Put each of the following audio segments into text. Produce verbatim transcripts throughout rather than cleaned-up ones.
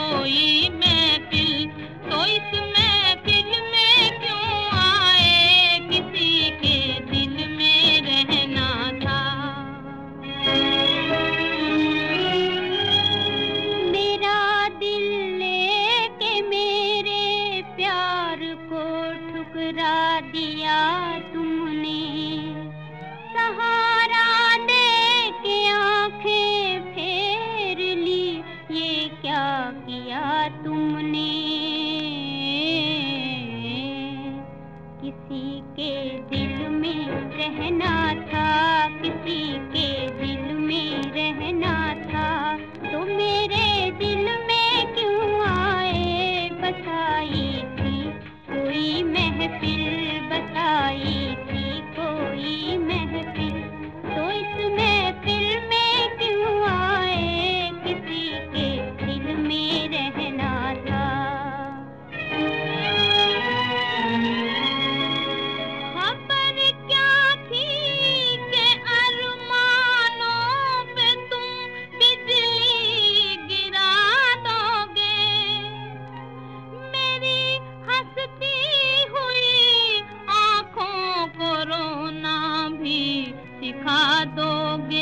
कोई महफिल, तो इस महफिल में क्यों आए, किसी के दिल में रहना था। मेरा दिल लेके मेरे प्यार को ठुकरा दिया तुमने, सहारा दे के आंखें फेर ली, ये क्या किया तुमने। किसी के दिल में रहना था, किसी के दिल में रहना था, तो मेरे दिल में क्यों आए। बसाई थी कोई महफिल, बसाई थी कोई महफिल, तो इस महफिल में क्यों आए, किसी के दिल में रहना था। खबर क्या थी कि अरमानों पे तुम बिजली गिरा दोगे, मेरी हंसती हुई आंखों को रोना भी सिखा दोगे।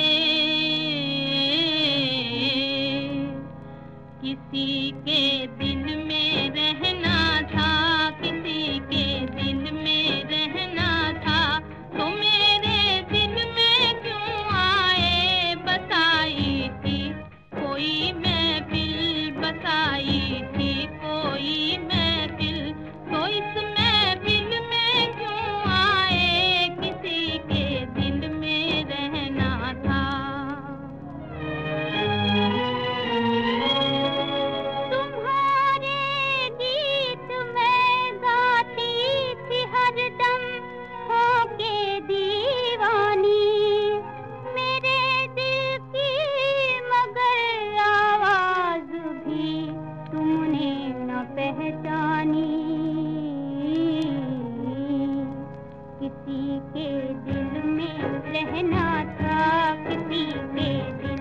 किसी के दिल में रहना था, किसी के दिल में रहना था, तो मेरे दिल में क्यों आए। बसाई थी कोई महफिल, बसाई थी कोई महफिल, तो इस महफिल में क्यों आए, किसी के दिल में रहना था। तुम्हारे गीत मैं गाती थी हरदम होके दीवानी, मेरे दिल की मगर आवाज भी तुमने न पहचानी। किसी के दिल में रहना था, किसी के दिल